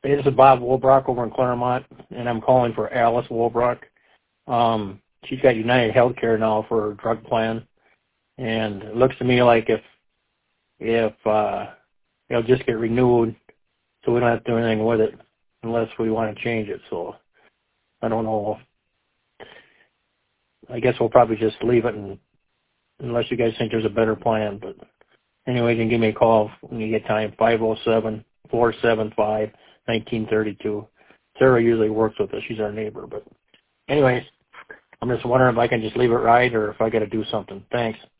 Hey, this is Bob Wolbrock over in Claremont, and I'm calling for Alice Wolbrock. She's got United Healthcare now for her drug plan, and it looks to me like if it'll just get renewed, so we don't have to do anything with it unless we want to change it. So I don't know. I guess we'll probably just leave it, unless you guys think there's a better plan. But anyway, you can give me a call when you get time, 507-475-1932. Sarah usually works with us. She's our neighbor. But anyways, I'm just wondering if I can just leave it right or if I got to do something. Thanks.